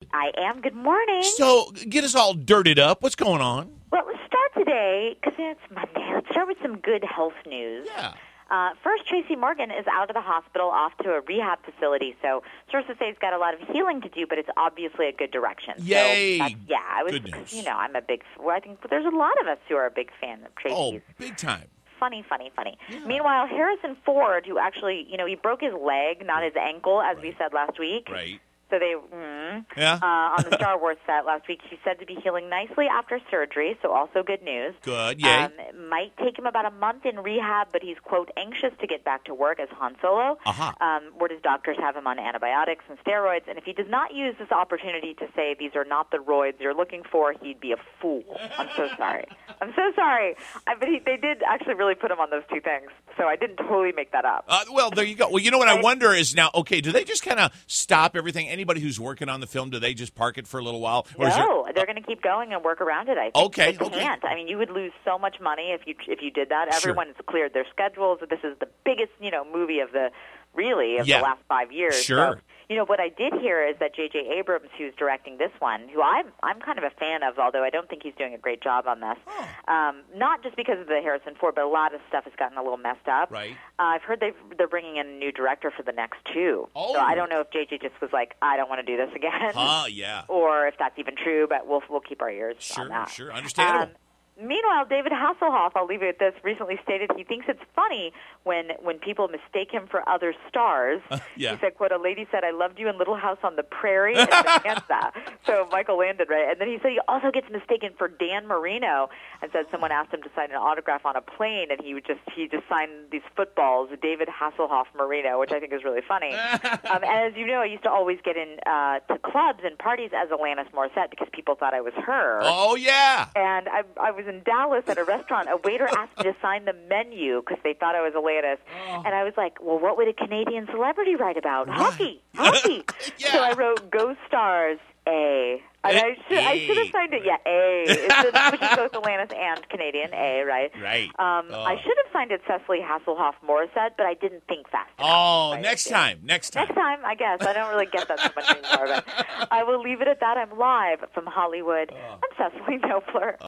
I am. Good morning. So, get us all dirted up. What's going on? Well, let's start today, because it's Monday. Let's start with some good health news. Yeah. First, Tracy Morgan is out of the hospital, off to a rehab facility. So sources say he's got a lot of healing to do, but it's obviously a good direction. Yay! So I was, Good news. you know, I'm a big. Well, I think there's a lot of us who are a big fan of Tracy's. Oh, big time. Funny. Yeah. Meanwhile, Harrison Ford, who actually, he broke his leg, not his ankle, as we said last week. Right. So they, Yeah. on the Star Wars set last week, he's said to be healing nicely after surgery, so also good news. Good, yay. It might take him about a month in rehab, but he's, quote, anxious to get back to work as Han Solo, where his doctors have him on antibiotics and steroids, and if he does not use this opportunity to say these are not the roids you're looking for, he'd be a fool. I'm so sorry. But they did actually really put him on those two things, so I didn't totally make that up. Well, there you go. Well, you know what I wonder is now, okay, do they just kind of stop everything? Anybody who's working on the film, do they just park it for a little while? Or No, they're going to keep going and work around it, I think. Okay, They can't. I mean, you would lose so much money if you did that. Sure. Everyone's cleared their schedules. This is the biggest, movie of the last 5 years. Sure. So, what I did hear is that J.J. Abrams, who's directing this one, who I'm kind of a fan of, although I don't think he's doing a great job on this, not just because of the Harrison Ford, but a lot of stuff has gotten a little messed up. Right. I've heard they're bringing in a new director for the next two. Oh. So I don't know if J.J. just was like, I don't want to do this again. Yeah. Or if that's even true, but we'll keep our ears on that. Sure. Understandable. Meanwhile, David Hasselhoff, I'll leave it at this, recently stated he thinks it's funny when people mistake him for other stars. Yeah. He said, quote, a lady said, I loved you in Little House on the Prairie, and against that. So Michael Landon, right? And then he said he also gets mistaken for Dan Marino, and said someone asked him to sign an autograph on a plane, and he just signed these footballs, David Hasselhoff Marino, which I think is really funny. And as you know, I used to always get in to clubs and parties as Alanis Morissette because people thought I was her. Oh, yeah. And I was in Dallas at a restaurant. A waiter asked me to sign the menu because they thought I was Alanis. And I was like, well, what would a Canadian celebrity write about? Hockey. Yeah. So I wrote, Go Stars, A. And I should have signed it. Yeah, A. Which is both Alanis and Canadian, A, right? Right. I should have signed it Cecily Hasselhoff Morissette, but I didn't think fast enough. Oh, Right? next time. Next time, I guess. I don't really get that so much anymore. But I will leave it at that. I'm live from Hollywood. I'm Cecily Knopfler.